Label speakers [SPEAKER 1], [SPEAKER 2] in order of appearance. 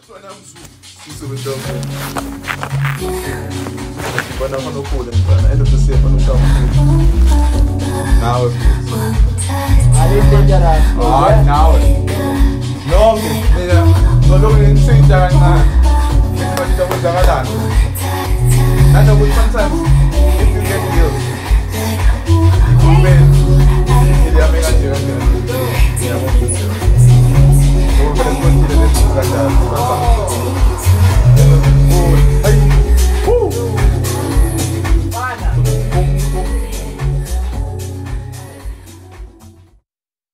[SPEAKER 1] End of the same on the top. Now it is.
[SPEAKER 2] I didn't think that.
[SPEAKER 1] Alright, now it. No, so look in St. John, man. But it was a lot. That's a good concept.